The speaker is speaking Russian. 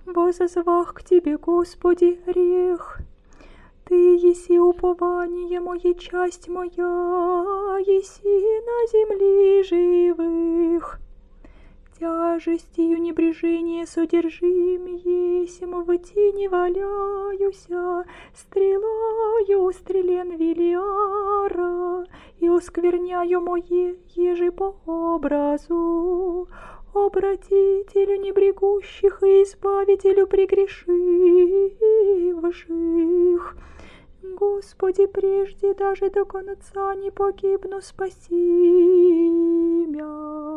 Воззвах к Тебе, Господи, рех. Ты еси упование мое, часть моя, еси на земли живых. Тяжестью небрежения содержим есим, в тени валяюся, стрелою устрелен Велиара, и оскверняю мое еже по образу, обратителю небрегущих и избавителю прегрешивших. Господи, прежде даже до конца не погибну, спаси мя.